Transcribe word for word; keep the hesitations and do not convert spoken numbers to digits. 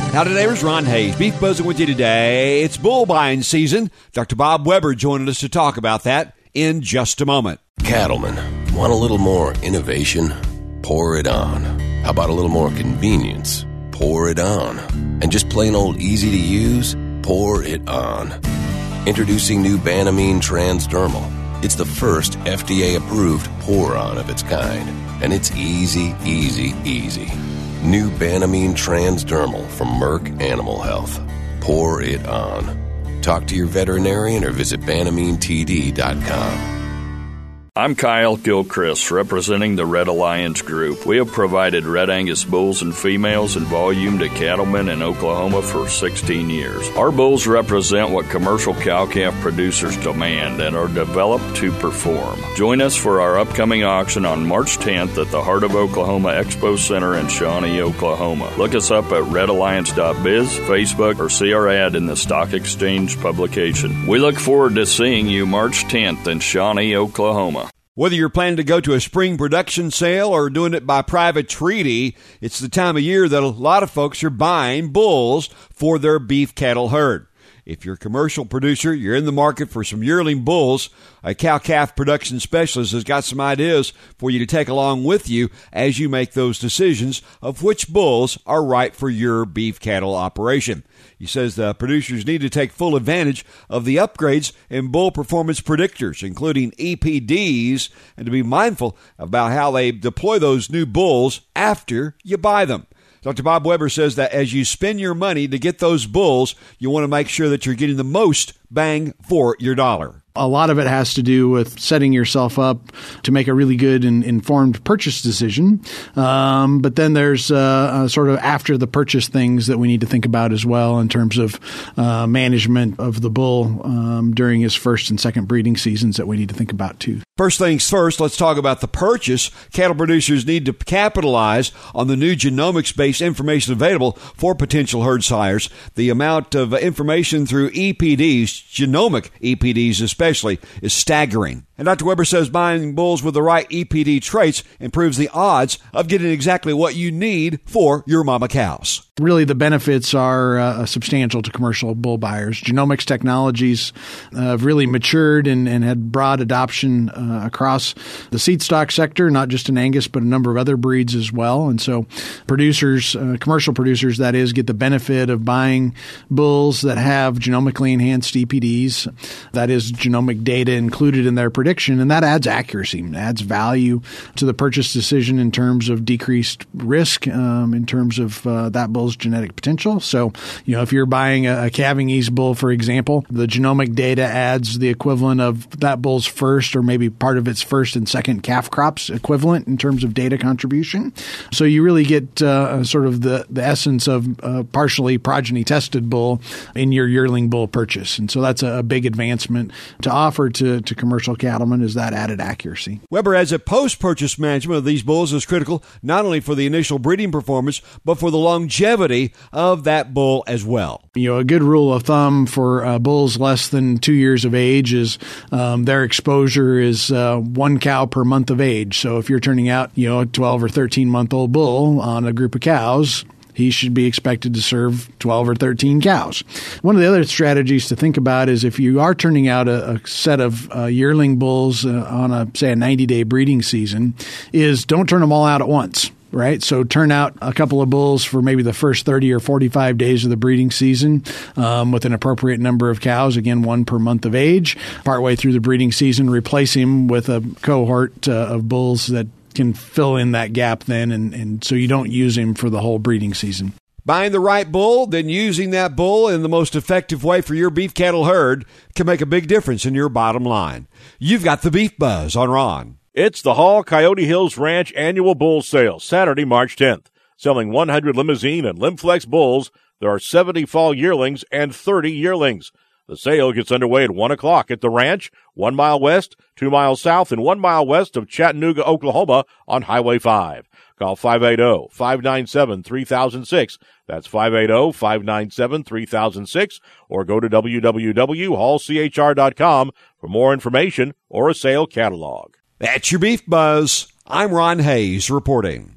Howdy, neighbors. Ron Hayes, Beef Buzzing with you today. It's bull buying season. Doctor Bob Weber joining us to talk about that in just a moment. Cattlemen, want a little more innovation? Pour it on. How about a little more convenience? Pour it on. And just plain old easy to use? Pour it on. Introducing new Banamine Transdermal. It's the first F D A-approved pour-on of its kind. And it's easy, easy, easy. New Banamine Transdermal from Merck Animal Health. Pour it on. Talk to your veterinarian or visit banamine t d dot com. I'm Kyle Gilchrist, representing the Red Alliance Group. We have provided Red Angus bulls and females in volume to cattlemen in Oklahoma for sixteen years. Our bulls represent what commercial cow-calf producers demand and are developed to perform. Join us for our upcoming auction on March tenth at the Heart of Oklahoma Expo Center in Shawnee, Oklahoma. Look us up at red alliance dot biz, Facebook, or see our ad in the Stock Exchange publication. We look forward to seeing you March tenth in Shawnee, Oklahoma. Whether you're planning to go to a spring production sale or doing it by private treaty, it's the time of year that a lot of folks are buying bulls for their beef cattle herd. If you're a commercial producer, you're in the market for some yearling bulls, a cow-calf production specialist has got some ideas for you to take along with you as you make those decisions of which bulls are right for your beef cattle operation. He says the producers need to take full advantage of the upgrades in bull performance predictors, including E P Ds, and to be mindful about how they deploy those new bulls after you buy them. Doctor Bob Weber says that as you spend your money to get those bulls, you want to make sure that you're getting the most bang for your dollar. A lot of it has to do with setting yourself up to make a really good and informed purchase decision. Um, but then there's uh, uh, sort of after the purchase things that we need to think about as well in terms of uh, management of the bull um, during his first and second breeding seasons that we need to think about too. First things first, let's talk about the purchase. Cattle producers need to capitalize on the new genomics-based information available for potential herd sires. The amount of information through E P Ds, genomic E P Ds especially, especially is staggering. And Doctor Weber says buying bulls with the right E P D traits improves the odds of getting exactly what you need for your mama cows. Really, the benefits are uh, substantial to commercial bull buyers. Genomics technologies uh, have really matured and, and had broad adoption uh, across the seed stock sector, not just in Angus, but a number of other breeds as well. And so producers, uh, commercial producers, that is, get the benefit of buying bulls that have genomically enhanced E P Ds. That is, genomic data included in their prediction, and that adds accuracy, adds value to the purchase decision in terms of decreased risk, um, in terms of uh, that bull's genetic potential. So, you know, if you're buying a, a calving ease bull, for example, the genomic data adds the equivalent of that bull's first or maybe part of its first and second calf crops equivalent in terms of data contribution. So you really get uh, sort of the, the essence of a partially progeny tested bull in your yearling bull purchase. And so that's a, a big advancement to offer to, to commercial cattlemen, is that added accuracy. Weber adds that post-purchase management of these bulls is critical not only for the initial breeding performance, but for the longevity of that bull as well. You know, a good rule of thumb for uh, bulls less than two years of age is um, their exposure is uh, one cow per month of age. So if you're turning out, you know, a twelve or thirteen month old bull on a group of cows, he should be expected to serve twelve or thirteen cows. One of the other strategies to think about is if you are turning out a, a set of uh, yearling bulls uh, on a, say, a ninety-day breeding season, is don't turn them all out at once. Right. So turn out a couple of bulls for maybe the first thirty or forty-five days of the breeding season um, with an appropriate number of cows, again, one per month of age. Partway through the breeding season, replace him with a cohort uh, of bulls that can fill in that gap then. And, and so you don't use him for the whole breeding season. Buying the right bull, then using that bull in the most effective way for your beef cattle herd can make a big difference in your bottom line. You've got the Beef Buzz on Ron. It's the Hall Coyote Hills Ranch Annual Bull Sale, Saturday, March tenth. Selling one hundred Limousine and Limflex bulls, there are seventy fall yearlings and thirty yearlings. The sale gets underway at one o'clock at the ranch, one mile west, two miles south, and one mile west of Chattanooga, Oklahoma on Highway five. Call five eight zero, five nine seven, three thousand six. That's five eight zero, five nine seven, three thousand six, or go to w w w dot hall c h r dot com for more information or a sale catalog. That's your Beef Buzz. I'm Ron Hayes reporting.